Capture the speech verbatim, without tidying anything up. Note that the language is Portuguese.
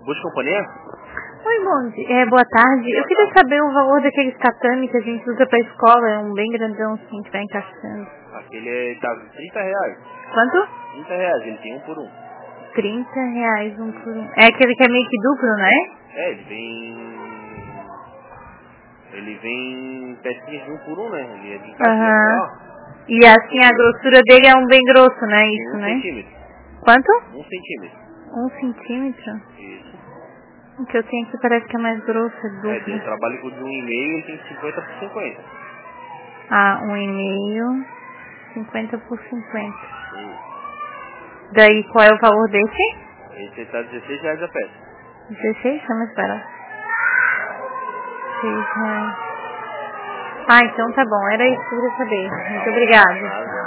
Boa Companhia? Oi, bom dia. É, boa tarde. Eu queria saber o valor daqueles tatame que a gente usa pra escola. É um bem grandão, assim, que vai encaixando. Aquele é, tá trinta reais. Quanto? trinta reais, ele tem um por um. trinta reais um por um. É aquele que é meio que duplo, né? É, ele vem... Ele vem pecinhas de um por um, né? Ele é de encaixe, ele é Aham. maior. E assim, a grossura dele é um bem grosso, né? Isso, Um né? centímetro. Quanto? Um centímetro. Um centímetro? Isso. O que eu tenho aqui parece que é mais grosso, é É, eu duplo. trabalho com de um e meio, ele tem cinquenta por cinquenta. Ah, um e meio, cinquenta por cinquenta. Isso. Daí, qual é o valor desse? Esse tá dezesseis reais a peça. dezesseis? Vamos esperar. seis reais. Ah, então tá bom. Era isso que eu queria saber. Muito obrigada.